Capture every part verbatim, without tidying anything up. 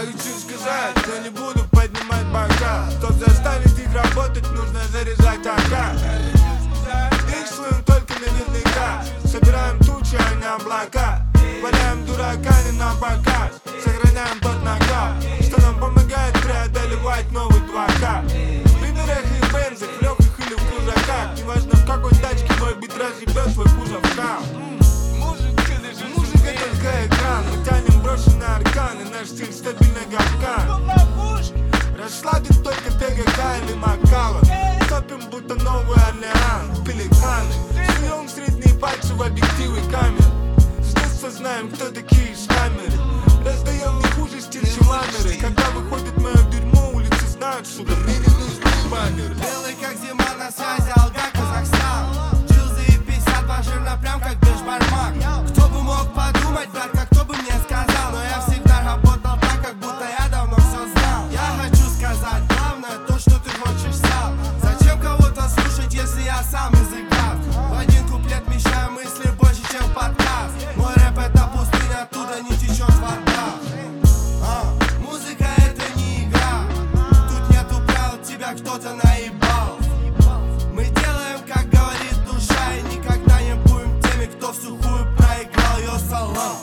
хочу сказать, но не буду поднимать бока. Чтоб заставить их работать, нужно заряжать АК. Действуем только наверняка. Собираем тучи, а не облака. Валяем дурака не на показ. Сохраняем тот накал, что нам помогает преодолевать новый два ка. В примерах и бензах, в легких или в кружаках. Неважно в какой тачке мой бит разъебет твой кузов там. Музыка только экран. Мы тянем брошенные арканы. Наш стиль стабильный капкан. Расслабит только ТГК или Макала. Топим будто Новый Орлеан. Пеликаны. Суем средние пальцы в объективы камер. С детства знаем, кто такие из камеры. Раздаем не хуже стиль, чем ламеры. Когда выходит мое дерьмо, улицы знают, что в мире нужны баннеры. Белый как зима, на связи Алга, Казахстан. Джилзы и пятьдесят два жирно, прям как бешбармак. Кто бы мог подумать, братка, кто бы мне сказал. Но я всегда работал так, как будто я давно все знал. Я хочу сказать, главное то, что ты хочешь сам. Зачем кого-то слушать, если я сам языкав? В один куплет вмещаю мысли больше, чем подкаст. Мой рэп это пустыня, оттуда не течет вода. а, Музыка это не игра. Тут нету правил, тебя кто-то наебал. Мы делаем, как говорит душа, и никогда не будем теми, кто в сухую проиграл ее салам.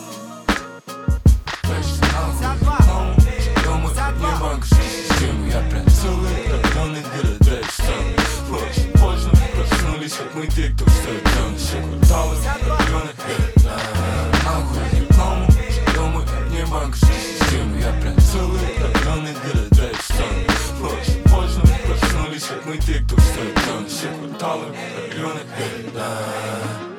Я прям целый районный городок стал. Позже, позже проснулись, как мы те, кто встает там. Все кварталы, районы, города. Нахуй диплому, дома не банковскую систему. Я прям целый районный городок стал. Позже, позже проснулись, как мы те, кто встает там. Все кварталы, районы, города.